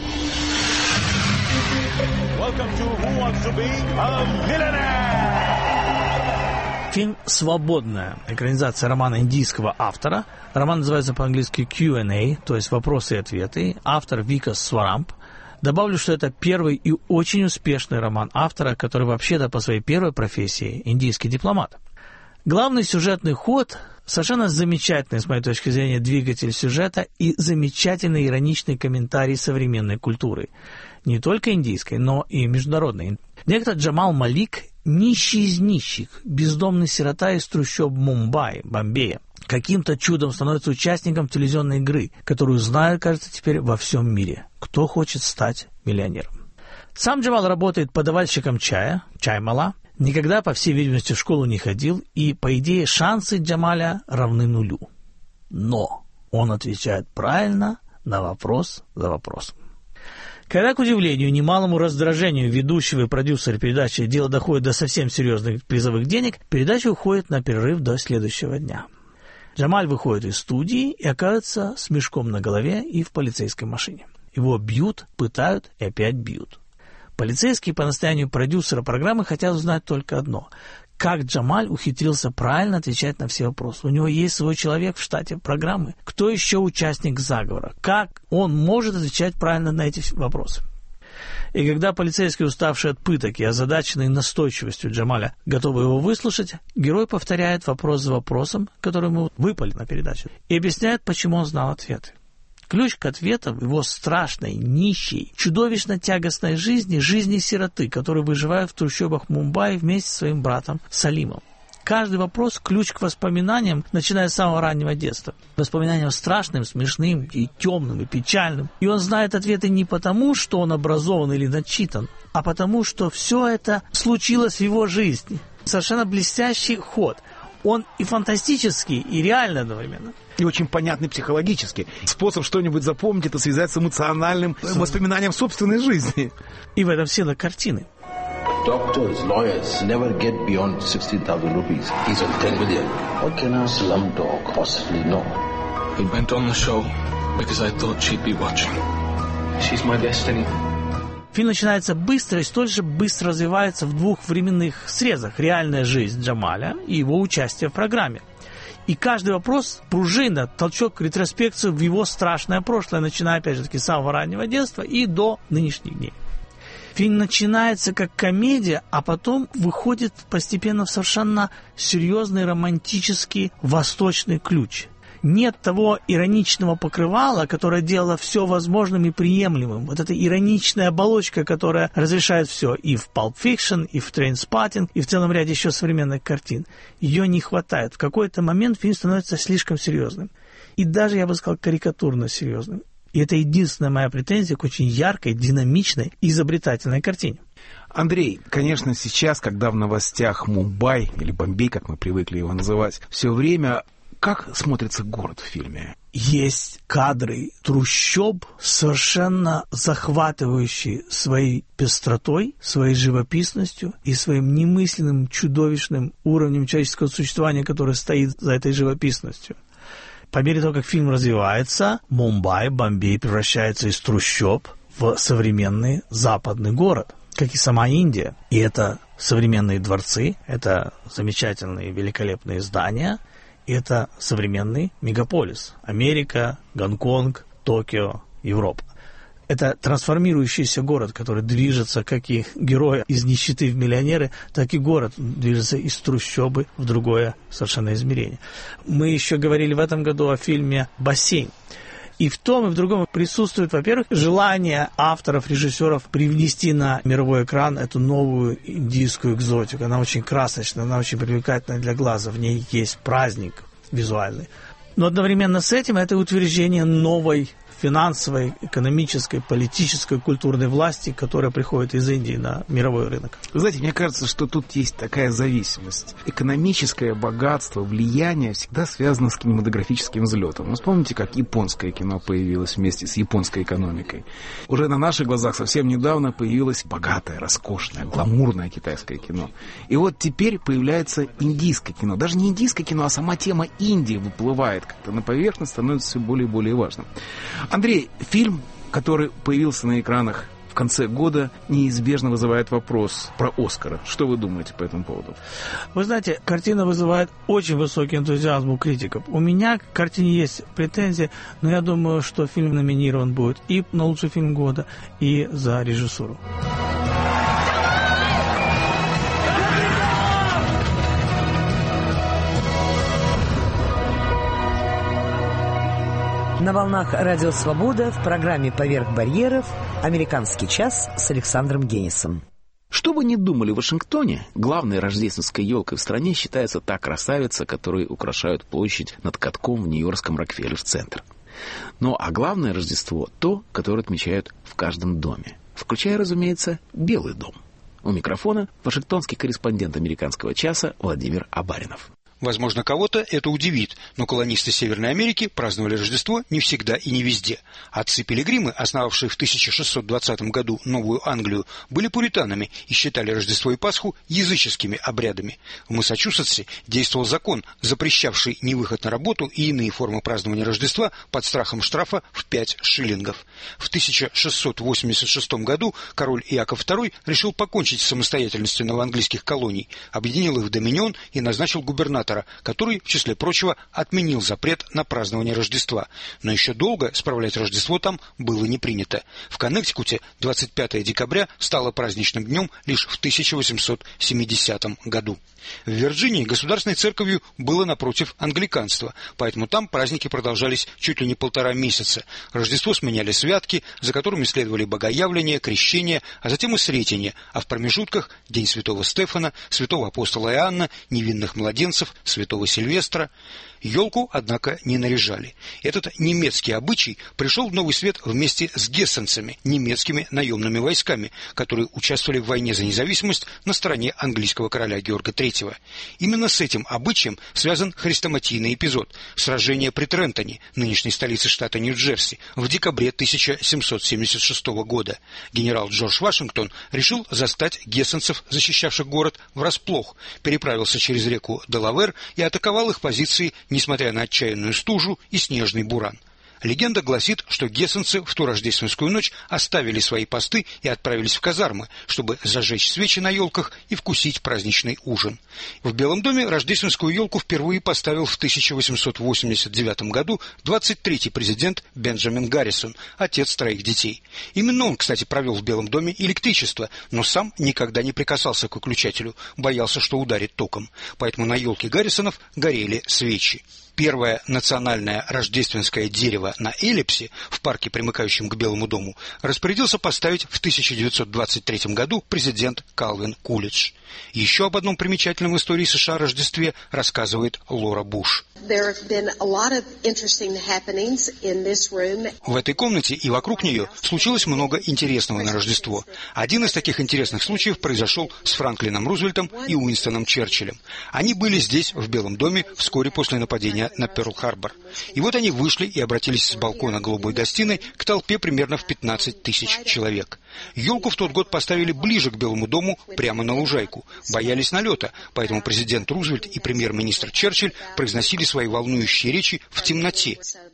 [SPEAKER 11] Фильм «Свободная» — экранизация романа индийского автора. Роман называется по-английски Q&A, то есть «Вопросы и ответы». Автор Викас Сварамп. Добавлю, что это первый и очень успешный роман автора, который вообще-то по своей первой профессии индийский дипломат. Главный сюжетный ход — совершенно замечательный, с моей точки зрения, двигатель сюжета и замечательный ироничный комментарий современной культуры. Не только индийской, но и международной. Некто Джамал Малик — нищий из нищих, бездомный сирота из трущоб Мумбаи, Бомбея. Каким-то чудом становится участником телевизионной игры, которую знают, кажется, теперь во всем мире. Кто хочет стать миллионером? Сам Джамал работает подавальщиком чая, чай-мала. Никогда, по всей видимости, в школу не ходил, и, по идее, шансы Джамаля равны нулю. Но он отвечает правильно на вопрос за вопросом. Когда, к удивлению, немалому раздражению ведущего и продюсера передачи дело доходит до совсем серьезных призовых денег, передача уходит на перерыв до следующего дня. Джамаль выходит из студии и оказывается с мешком на голове и в полицейской машине. Его бьют, пытают и опять бьют. Полицейские по настоянию продюсера программы хотят узнать только одно – как Джамаль ухитрился правильно отвечать на все вопросы. У него есть свой человек в штате программы. Кто еще участник заговора? Как он может отвечать правильно на эти вопросы? И когда полицейские, уставшие от пыток и озадаченные настойчивостью Джамаля, готовы его выслушать, герой повторяет вопрос за вопросом, который ему выпали на передачу, и объясняет, почему он знал ответы. Ключ к ответам в его страшной, нищей, чудовищно тягостной жизни, жизни сироты, который выживает в трущобах Мумбаи вместе со своим братом Салимом. Каждый вопрос – ключ к воспоминаниям, начиная с самого раннего детства. Воспоминаниям страшным, смешным, и темным, и печальным. И он знает ответы не потому, что он образован или начитан, а потому, что все это случилось в его жизни. Совершенно блестящий ход. Он и фантастический, и реальный одновременно.
[SPEAKER 2] И очень понятный психологически. Способ что-нибудь запомнить — это связать с эмоциональным воспоминанием собственной жизни.
[SPEAKER 11] И в этом сила картины.
[SPEAKER 12] Doctors, lawyers never get beyond 16,000 rupees. He's on 10 million. What can our slumdog possibly know?
[SPEAKER 13] We went on the show because I thought she'd be watching. She's my destiny.
[SPEAKER 11] Фильм начинается быстро и столь же быстро развивается в двух временных срезах. Реальная жизнь Джамаля и его участие в программе. И каждый вопрос – пружина, толчок, ретроспекцию в его страшное прошлое, начиная, опять же таки, с самого раннего детства и до нынешних дней. Фильм начинается как комедия, а потом выходит постепенно в совершенно серьезный романтический восточный ключ. Нет того ироничного покрывала, которое делало все возможным и приемлемым. Вот эта ироничная оболочка, которая разрешает все и в Pulp Fiction, и в Trainspotting, и в целом ряде еще современных картин. Ее не хватает. В какой-то момент фильм становится слишком серьезным. И даже, я бы сказал, карикатурно серьезным. И это единственная моя претензия к очень яркой, динамичной и изобретательной картине.
[SPEAKER 2] Андрей, конечно, сейчас, когда в новостях Мумбай, или Бомбей, как мы привыкли его называть, все время... Как смотрится город в фильме?
[SPEAKER 11] Есть кадры трущоб, совершенно захватывающие своей пестротой, своей живописностью и своим немысленным, чудовищным уровнем человеческого существования, которое стоит за этой живописностью. По мере того, как фильм развивается, Мумбай, Бомбей превращается из трущоб в современный западный город, как и сама Индия. И это современные дворцы, это замечательные, великолепные здания, это современный мегаполис. Америка, Гонконг, Токио, Европа. Это трансформирующийся город, который движется, как и герой из нищеты в миллионеры, так и город движется из трущобы в другое совершенно измерение. Мы еще говорили в этом году о фильме «Бассейн». И в том, и в другом присутствует, во-первых, желание авторов, режиссеров привнести на мировой экран эту новую индийскую экзотику. Она очень красочная, она очень привлекательна для глаза. В ней есть праздник визуальный. Но одновременно с этим это утверждение новой финансовой, экономической, политической, культурной власти, которая приходит из Индии на мировой рынок.
[SPEAKER 2] Вы знаете, мне кажется, что тут есть такая зависимость. Экономическое богатство, влияние всегда связано с кинематографическим взлетом. Вы вспомните, как японское кино появилось вместе с японской экономикой. Уже на наших глазах совсем недавно появилось богатое, роскошное, гламурное китайское кино. И вот теперь появляется индийское кино. Даже не индийское кино, а сама тема Индии выплывает как-то на поверхность, становится все более и более важным. Андрей, фильм, который появился на экранах в конце года, неизбежно вызывает вопрос про «Оскара». Что вы думаете по этому поводу?
[SPEAKER 11] Вы знаете, картина вызывает очень высокий энтузиазм у критиков. У меня к картине есть претензии, но я думаю, что фильм номинирован будет и на лучший фильм года, и за режиссуру.
[SPEAKER 1] На волнах «Радио Свобода» в программе «Поверх барьеров» «Американский час» с Александром Генисом.
[SPEAKER 2] Что бы ни думали в Вашингтоне, главной рождественской елкой в стране считается та красавица, которой украшают площадь над катком в нью-йоркском Рокфеллер-центр. Ну а главное Рождество — то, которое отмечают в каждом доме, включая, разумеется, Белый дом. У микрофона вашингтонский корреспондент «Американского часа» Владимир Абаринов.
[SPEAKER 14] Возможно, кого-то это удивит, но колонисты Северной Америки праздновали Рождество не всегда и не везде. Отцы-пилигримы, основавшие в 1620 году Новую Англию, были пуританами и считали Рождество и Пасху языческими обрядами. В Массачусетсе действовал закон, запрещавший невыход на работу и иные формы празднования Рождества под страхом штрафа в 5 шиллингов. В 1686 году король Иаков II решил покончить с самостоятельностью новоанглийских колоний, объединил их в доминион и назначил губернатора, который, в числе прочего, отменил запрет на празднование Рождества. Но еще долго справлять Рождество там было не принято. В Коннектикуте 25 декабря стало праздничным днем лишь в 1870 году. В Вирджинии государственной церковью было напротив англиканство, поэтому там праздники продолжались чуть ли не 1,5 месяца. Рождество сменяли святки, за которыми следовали богоявление, крещение, а затем и сретение, а в промежутках День святого Стефана, святого апостола Иоанна, невинных младенцев, Святого Сильвестра. Елку, однако, не наряжали. Этот немецкий обычай пришел в новый свет вместе с гессенцами, немецкими наемными войсками, которые участвовали в войне за независимость на стороне английского короля Георга III. Именно с этим обычаем связан хрестоматийный эпизод – сражение при Трентоне, нынешней столице штата Нью-Джерси, в декабре 1776 года. Генерал Джордж Вашингтон решил застать гессенцев, защищавших город, врасплох, переправился через реку Делавэр и атаковал их позиции, несмотря на отчаянную стужу и снежный буран. Легенда гласит, что гессенцы в ту рождественскую ночь оставили свои посты и отправились в казармы, чтобы зажечь свечи на елках и вкусить праздничный ужин. В Белом доме рождественскую елку впервые поставил в 1889 году 23-й президент Бенджамин Гаррисон, отец 3 детей. Именно он, кстати, провел в Белом доме электричество, но сам никогда не прикасался к выключателю, боялся, что ударит током. Поэтому на елке Гаррисонов горели свечи. Первое национальное рождественское дерево на Эллипсе, в парке, примыкающем к Белому дому, распорядился поставить в 1923 году президент Калвин Кулидж. Еще об одном примечательном в истории США Рождестве рассказывает Лора Буш. В этой комнате и вокруг нее случилось много интересного на Рождество. Один из таких интересных случаев произошел с Франклином Рузвельтом и Уинстоном Черчиллем. Они были здесь, в Белом доме, вскоре после нападения на Пёрл-Харбор. И вот они вышли и обратились с балкона голубой гостиной к толпе примерно в 15 тысяч человек. Елку в тот год поставили ближе к Белому дому, прямо на лужайку. Боялись налета, поэтому президент Рузвельт и премьер-министр Черчилль произносили свои волнующие речи в темноте.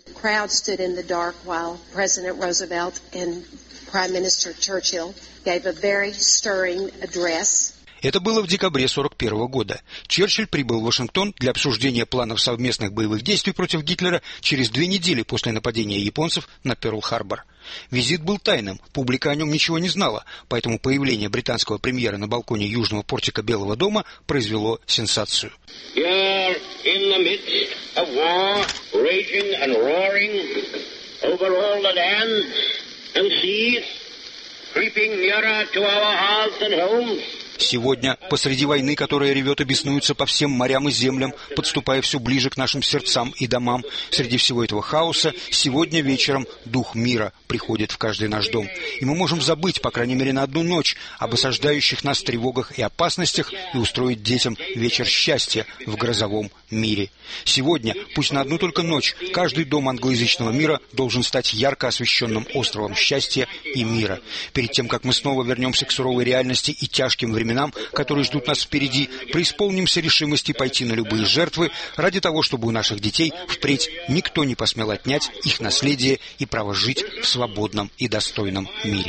[SPEAKER 14] Это было в декабре 1941 года. Черчилль прибыл в Вашингтон для обсуждения планов совместных боевых действий против Гитлера через 2 недели после нападения японцев на Пёрл-Харбор. Визит был тайным, публика о нем ничего не знала, поэтому появление британского премьера на балконе южного портика Белого дома произвело сенсацию. Сегодня, посреди войны, которая ревет и беснуется по всем морям и землям, подступая все ближе к нашим сердцам и домам, среди всего этого хаоса, сегодня вечером дух мира приходит в каждый наш дом. И мы можем забыть, по крайней мере, на одну ночь об осаждающих нас тревогах и опасностях и устроить детям вечер счастья в грозовом мире. Сегодня, пусть на одну только ночь, каждый дом англоязычного мира должен стать ярко освещенным островом счастья и мира. Перед тем, как мы снова вернемся к суровой реальности и тяжким временам, которые ждут нас впереди, преисполнимся решимости пойти на любые жертвы ради того, чтобы у наших детей впредь никто не посмел отнять их наследие и право жить в свободном и достойном мире.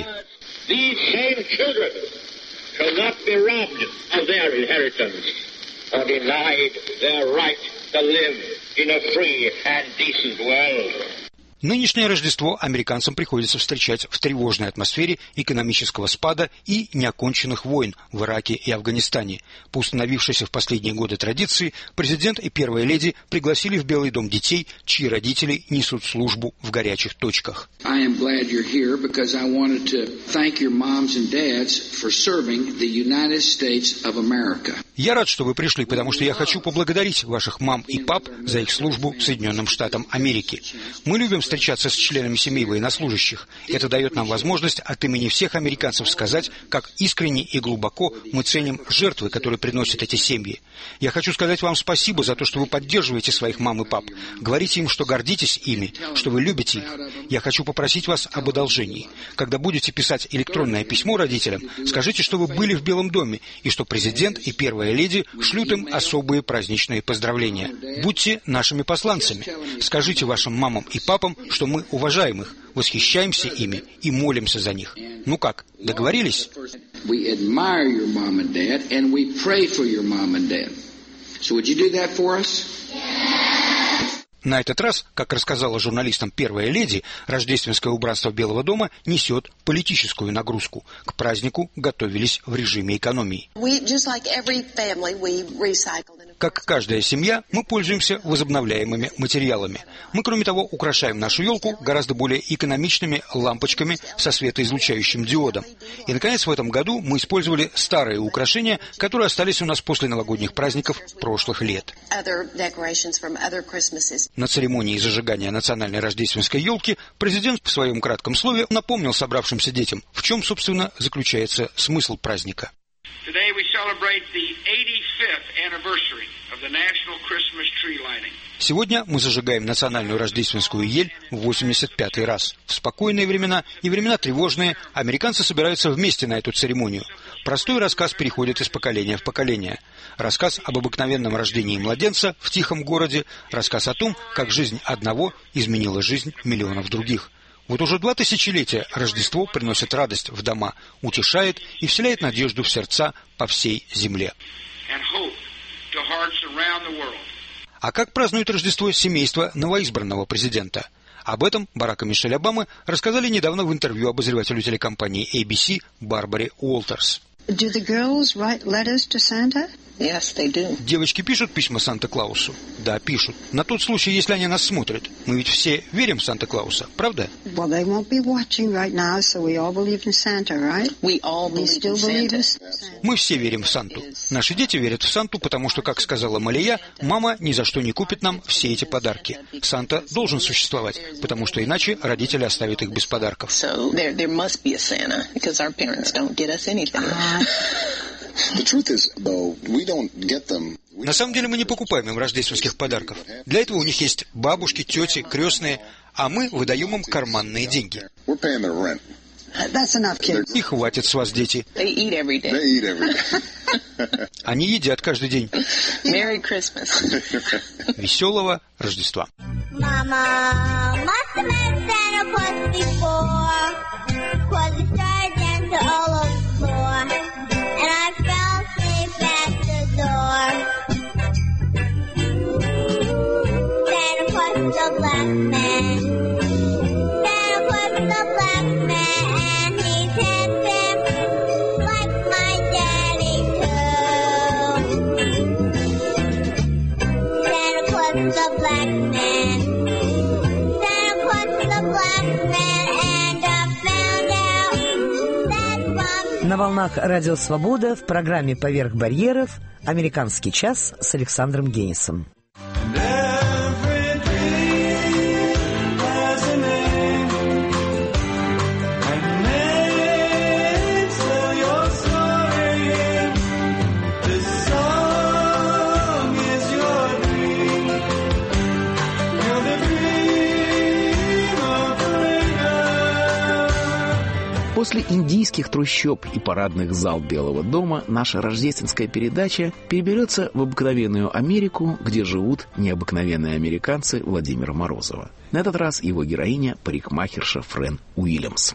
[SPEAKER 14] Нынешнее Рождество американцам приходится встречать в тревожной атмосфере экономического спада и неоконченных войн в Ираке и Афганистане. По установившейся в последние годы традиции, президент и первая леди пригласили в Белый дом детей, чьи родители несут службу в горячих точках. Я рад, что вы пришли, потому что я хочу поблагодарить ваших мам и пап за их службу Соединенным Штатам Америки. Мы любим встречаться с членами семей военнослужащих. Это дает нам возможность от имени всех американцев сказать, как искренне и глубоко мы ценим жертвы, которые приносят эти семьи. Я хочу сказать вам спасибо за то, что вы поддерживаете своих мам и пап. Говорите им, что гордитесь ими, что вы любите их. Я хочу попросить вас об одолжении. Когда будете писать электронное письмо родителям, скажите, что вы были в Белом доме, и что президент и первая леди шлют им особые праздничные поздравления. Будьте нашими посланцами. Скажите вашим мамам и папам, что мы уважаем их, восхищаемся ими и молимся за них. Ну как, договорились? На этот раз, как рассказала журналистам первая леди, рождественское убранство Белого дома несет политическую нагрузку. К празднику готовились в режиме экономии. Как каждая семья, мы пользуемся возобновляемыми материалами. Мы, кроме того, украшаем нашу елку гораздо более экономичными лампочками со светоизлучающим диодом. И, наконец, в этом году мы использовали старые украшения, которые остались у нас после новогодних праздников прошлых лет. На церемонии зажигания национальной рождественской елки президент в своем кратком слове напомнил собравшимся детям, в чем, собственно, заключается смысл праздника.
[SPEAKER 15] Today we celebrate the 85th anniversary of the National Christmas Tree Lighting.
[SPEAKER 14] Сегодня мы зажигаем национальную рождественскую ель в 85-й раз. В спокойные времена и времена тревожные американцы собираются вместе на эту церемонию. Простой рассказ переходит из поколения в поколение. Рассказ об обыкновенном рождении младенца в тихом городе, рассказ о том, как жизнь одного изменила жизнь миллионов других. Вот уже 2 тысячелетия Рождество приносит радость в дома, утешает и вселяет надежду в сердца по всей земле. А как празднует Рождество семейство новоизбранного президента? Об этом Барак и Мишель Обамы рассказали недавно в интервью обозревателю телекомпании ABC Барбаре Уолтерс.
[SPEAKER 16] Do the girls write letters to Santa?
[SPEAKER 17] Yes, they do.
[SPEAKER 14] Девочки пишут письма Санта-Клаусу? Да, пишут. На тот случай, если они нас смотрят. Мы ведь все верим в Санта-Клауса, правда?
[SPEAKER 16] Well, they won't be watching right now, so we all believe in Santa, right?
[SPEAKER 17] We all believe in Santa.
[SPEAKER 14] Мы все верим в Санту. Наши дети верят в Санту, потому что, как сказала Малия, мама ни за что не купит нам все эти подарки. Санта должен существовать, потому что иначе родители оставят их без подарков.
[SPEAKER 17] So there must be a Santa, because our parents don't get us anything.
[SPEAKER 14] На самом деле мы не покупаем им рождественских подарков. Для этого у них есть бабушки, тети, крестные, а мы выдаем им карманные деньги. И хватит с вас, дети. Они едят каждый день.
[SPEAKER 17] Merry Christmas.
[SPEAKER 14] Веселого Рождества.
[SPEAKER 1] На волнах Радио Свобода в программе «Поверх барьеров» «Американский час» с Александром Генисом.
[SPEAKER 2] После индийских трущоб и парадных зал Белого дома наша рождественская передача переберется в обыкновенную Америку, где живут необыкновенные американцы Владимира Морозова. На этот раз его героиня – парикмахерша Френ Уильямс.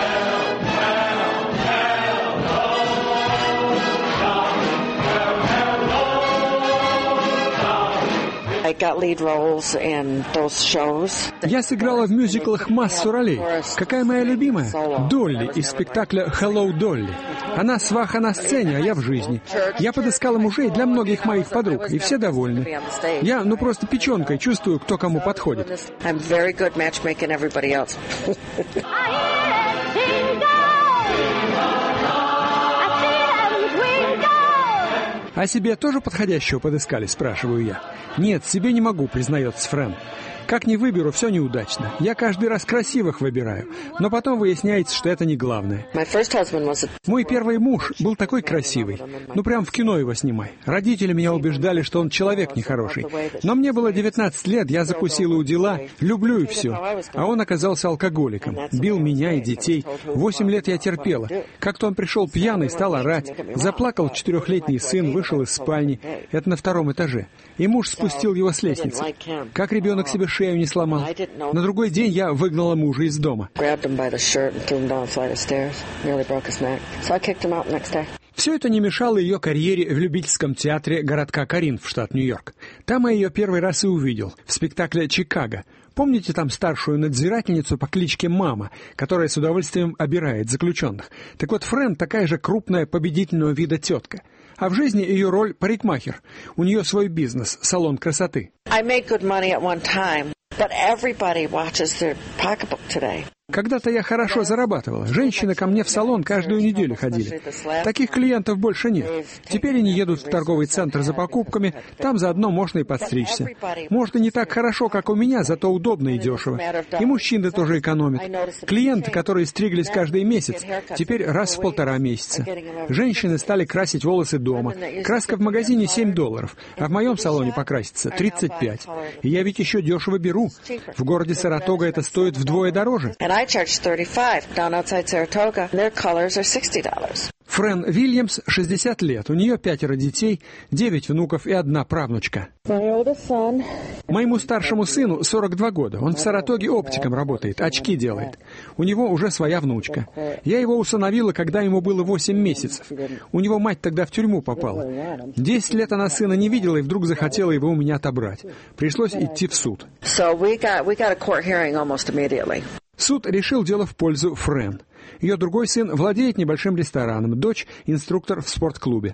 [SPEAKER 18] Я сыграла в мюзиклах массу ролей. Какая моя любимая? Долли из спектакля «Hello, Долли». Она сваха на сцене, а я в жизни. Я подыскала мужей для многих моих подруг, и все довольны. Я, просто печенкой чувствую, кто кому подходит. «А себе тоже подходящего подыскали?» – спрашиваю я. «Нет, себе не могу», – признается Френ. «Как ни выберу, все неудачно. Я каждый раз красивых выбираю, но потом выясняется, что это не главное. Мой первый муж был такой красивый. Прям в кино его снимай. Родители меня убеждали, что он человек нехороший. Но мне было 19 лет, я закусила у дела, люблю и все. А он оказался алкоголиком. Бил меня и детей. 8 лет я терпела. Как-то он пришел пьяный, стал орать. Заплакал 4-летний сын, вышел из спальни. Это на 2-м этаже. И муж спустил его с лестницы. Как ребенок себе шею не сломал. На другой день я выгнала мужа из дома. Все это не мешало ее карьере в любительском театре городка Коринф, штат Нью-Йорк. Там я ее первый раз и увидел, в спектакле «Чикаго». Помните там старшую надзирательницу по кличке Мама, которая с удовольствием обирает заключенных? Так вот, Френ такая же крупная победительного вида тетка. А в жизни ее роль парикмахер. У нее свой бизнес, салон красоты.
[SPEAKER 19] I made good money at one time, but everybody watches their pocketbook today.
[SPEAKER 18] Когда-то я хорошо зарабатывала. Женщины ко мне в салон каждую неделю ходили. Таких клиентов больше нет. Теперь они едут в торговый центр за покупками, там заодно можно и подстричься. Может, и не так хорошо, как у меня, зато удобно и дешево. И мужчины тоже экономят. Клиенты, которые стриглись каждый месяц, теперь раз в 1,5 месяца. Женщины стали красить волосы дома. Краска в магазине $7, а в моем салоне покраситься $35. И я ведь еще дешево беру. В городе Саратога это стоит вдвое дороже.
[SPEAKER 19] I charge $35 down outside Saratoga. Their colors are $60.
[SPEAKER 18] Фрэн Вильямс, 60 лет. У нее 5 детей, 9 внуков и 1 правнучка. Моему старшему сыну 42 года. Он в Саратоге оптиком работает, очки делает. У него уже своя внучка. Я его усыновила, когда ему было 8 месяцев. У него мать тогда в тюрьму попала. 10 лет она сына не видела и вдруг захотела его у меня отобрать. Пришлось идти в суд. Суд решил дело в пользу Фрэн. Ее другой сын владеет небольшим рестораном, дочь – инструктор в спортклубе.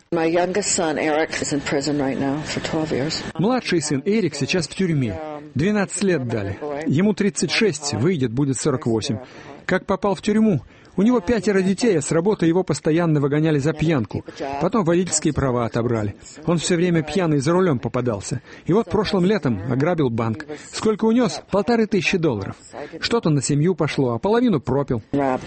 [SPEAKER 18] Младший сын Эрик сейчас в тюрьме. 12 лет дали. Ему 36, выйдет, будет 48. Как попал в тюрьму? У него 5 детей, а с работы его постоянно выгоняли за пьянку. Потом водительские права отобрали. Он все время пьяный за рулем попадался. И вот прошлым летом ограбил банк. Сколько унес? $1500. Что-то на семью пошло, а половину пропил.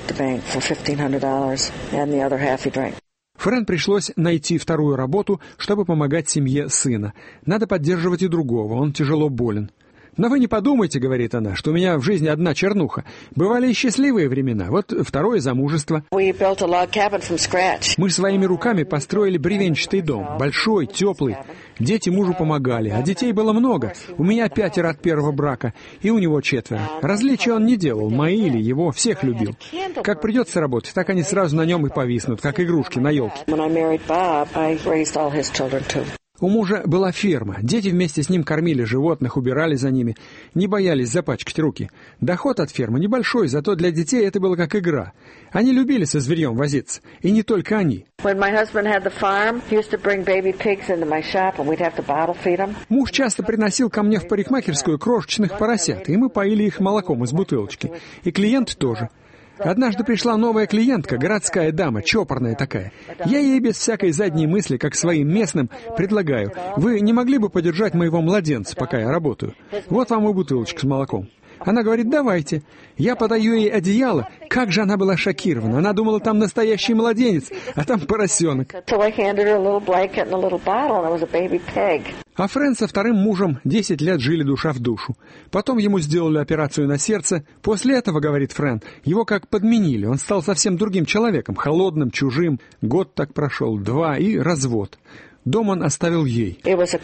[SPEAKER 18] Фрэн пришлось найти вторую работу, чтобы помогать семье сына. Надо поддерживать и другого, он тяжело болен. «Но вы не подумайте, — говорит она, — что у меня в жизни одна чернуха. Бывали и счастливые времена. Вот второе замужество. Мы своими руками построили бревенчатый дом. Большой, теплый. Дети мужу помогали, а детей было много. У меня 5 от первого брака, и у него 4. Различия он не делал, мои или его, всех любил. Как придется работать, так они сразу на нем и повиснут, как игрушки на елке». У мужа была ферма. Дети вместе с ним кормили животных, убирали за ними. Не боялись запачкать руки. Доход от фермы небольшой, зато для детей это было как игра. Они любили со зверьем возиться. И не только они. Муж часто приносил ко мне в парикмахерскую крошечных поросят, и мы поили их молоком из бутылочки. И клиент тоже. Однажды пришла новая клиентка, городская дама, чопорная такая. Я ей без всякой задней мысли, как своим местным, предлагаю: вы не могли бы подержать моего младенца, пока я работаю? Вот вам и бутылочка с молоком. Она говорит: давайте. Я подаю ей одеяло. Как же она была шокирована. Она думала, там настоящий младенец, а там поросенок. А Фрэн со вторым мужем 10 лет жили душа в душу. Потом ему сделали операцию на сердце. После этого, говорит Фрэн, его как подменили. Он стал совсем другим человеком, холодным, чужим. Год так прошел, 2, и развод. Дом он оставил ей.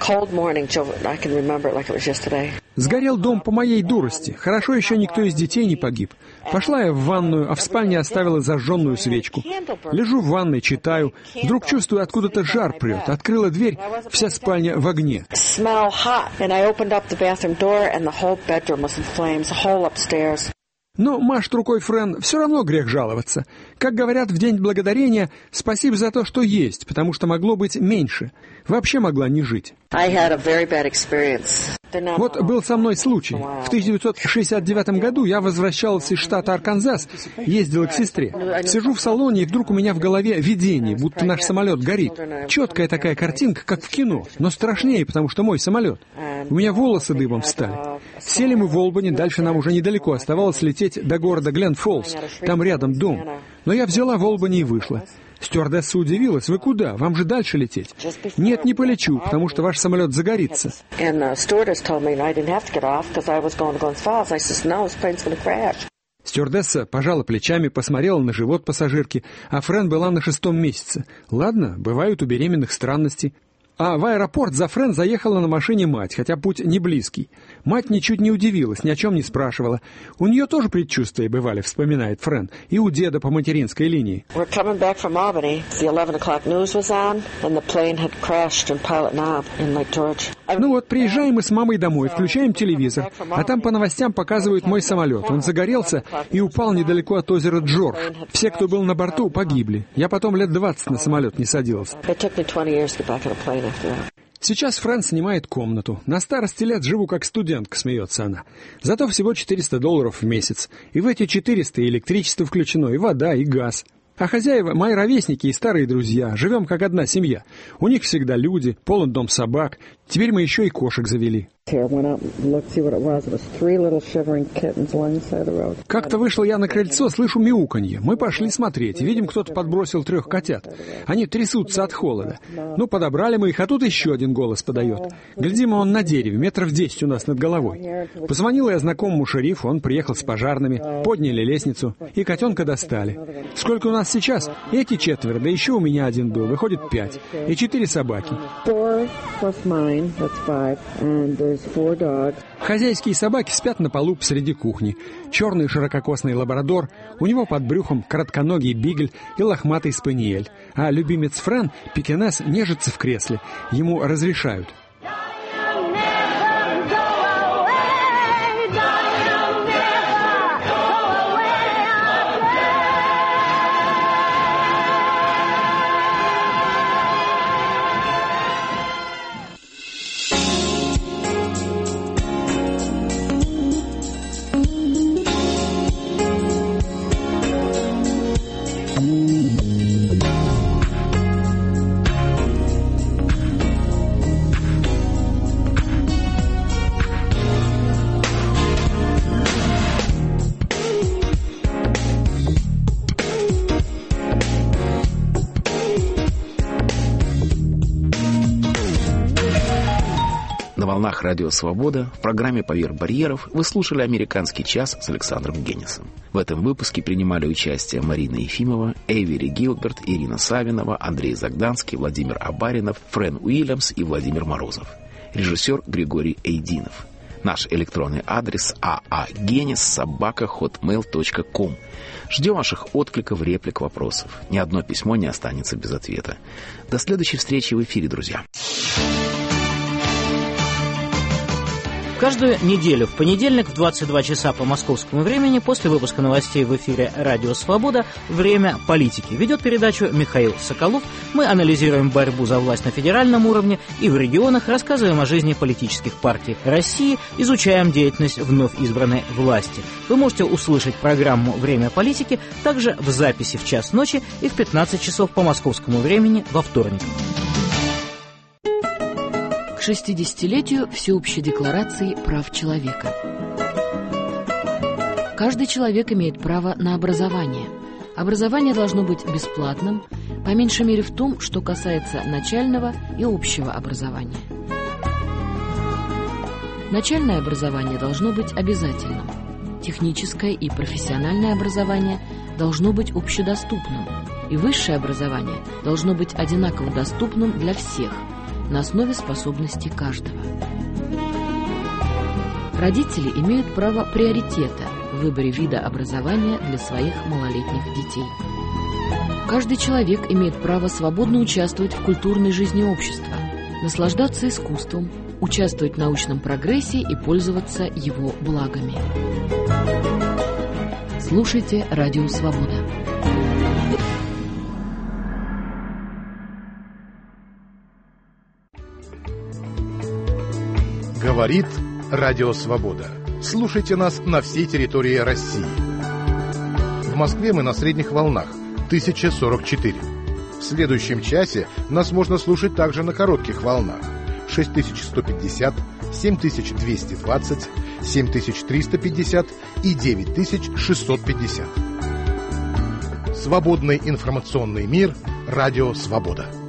[SPEAKER 18] Сгорел дом по моей дурости. Хорошо еще никто из детей не погиб. Пошла я в ванную, а в спальне оставила зажженную свечку. Лежу в ванной, читаю. Вдруг чувствую, откуда-то жар прет. Открыла дверь, вся спальня в огне. Но машет рукой Фрэн, все равно грех жаловаться. Как говорят в День Благодарения, спасибо за то, что есть, потому что могло быть меньше. Вообще могла не жить. Вот был со мной случай. В 1969 году я возвращалась из штата Арканзас, ездила к сестре. Сижу в салоне, и вдруг у меня в голове видение, будто наш самолет горит. Четкая такая картинка, как в кино, но страшнее, потому что мой самолет. У меня волосы дыбом встали. Сели мы в Олбани, дальше нам уже недалеко, оставалось лететь до города Глен-Фоллс, там рядом дом. Но я взяла в Олбани и вышла. Стюардесса удивилась: вы куда? Вам же дальше лететь. Нет, не полечу, потому что ваш самолет загорится. Стюардесса пожала плечами, посмотрела на живот пассажирки, а Фрэн была на 6-м месяце. Ладно, бывают у беременных странности. А в аэропорт за Фрэн заехала на машине мать, хотя путь не близкий. Мать ничуть не удивилась, ни о чем не спрашивала. У нее тоже предчувствия бывали, вспоминает Фрэн, и у деда по материнской линии. Ну вот, приезжаем мы с мамой домой, включаем телевизор, а там по новостям показывают мой самолет. Он загорелся и упал недалеко от озера Джордж. Все, кто был на борту, погибли. Я потом лет 20 на самолет не садилась. Сейчас Фрэн снимает комнату. На старости лет живу как студентка, смеется она. Зато всего $400 в месяц. И в эти 400 и электричество включено, и вода, и газ. А хозяева — мои ровесники и старые друзья. Живем как одна семья. У них всегда люди, полон дом собак. Теперь мы еще и кошек завели. Как-то вышел я на крыльцо, слышу мяуканье. Мы пошли смотреть. Видим, кто-то подбросил 3 котят. Они трясутся от холода. Ну, подобрали мы их, а тут еще один голос подает. Глядим, он на дереве, 10 у нас над головой. Позвонил я знакомому шерифу, он приехал с пожарными, подняли лестницу и котенка достали. Сколько у нас сейчас? Эти 4, да еще у меня один был, выходит 5. И 4 собаки. Хозяйские собаки спят на полу посреди кухни. Черный ширококосный лабрадор, у него под брюхом коротконогий бигль и лохматый спаниель. А любимец Фрэн, пекинес, нежится в кресле. Ему разрешают.
[SPEAKER 2] На волнах Радио Свобода в программе «Поверх барьеров» вы слушали «Американский час» с Александром Генисом. В этом выпуске принимали участие Марина Ефимова, Эйвери Гилберт, Ирина Савинова, Андрей Загданский, Владимир Абаринов, Фрэн Уильямс и Владимир Морозов. Режиссер Григорий Эйдинов. Наш электронный адрес aagenis@hotmail.com. Ждем ваших откликов, реплик, вопросов. Ни одно письмо не останется без ответа. До следующей встречи в эфире, друзья.
[SPEAKER 20] Каждую неделю в понедельник в 22 часа по московскому времени после выпуска новостей в эфире «Радио Свобода» «Время политики». Ведет передачу Михаил Соколов. Мы анализируем борьбу за власть на федеральном уровне и в регионах, рассказываем о жизни политических партий России, изучаем деятельность вновь избранной власти. Вы можете услышать программу «Время политики» также в записи в час ночи и в 15 часов по московскому времени во вторник.
[SPEAKER 9] К 60-летию Всеобщей декларации прав человека. Каждый человек имеет право на образование. Образование должно быть бесплатным, по меньшей мере в том, что касается начального и общего образования. Начальное образование должно быть обязательным. Техническое и профессиональное образование должно быть общедоступным. И высшее образование должно быть одинаково доступным для всех, на основе способностей каждого. Родители имеют право приоритета в выборе вида образования для своих малолетних детей. Каждый человек имеет право свободно участвовать в культурной жизни общества, наслаждаться искусством, участвовать в научном прогрессе и пользоваться его благами. Слушайте «Радио Свобода».
[SPEAKER 8] Говорит Радио Свобода. Слушайте нас на всей территории России. В Москве мы на средних волнах 1044. В следующем часе нас можно слушать также на коротких волнах 6150, 7220, 7350 и 9650. Свободный информационный мир. Радио Свобода.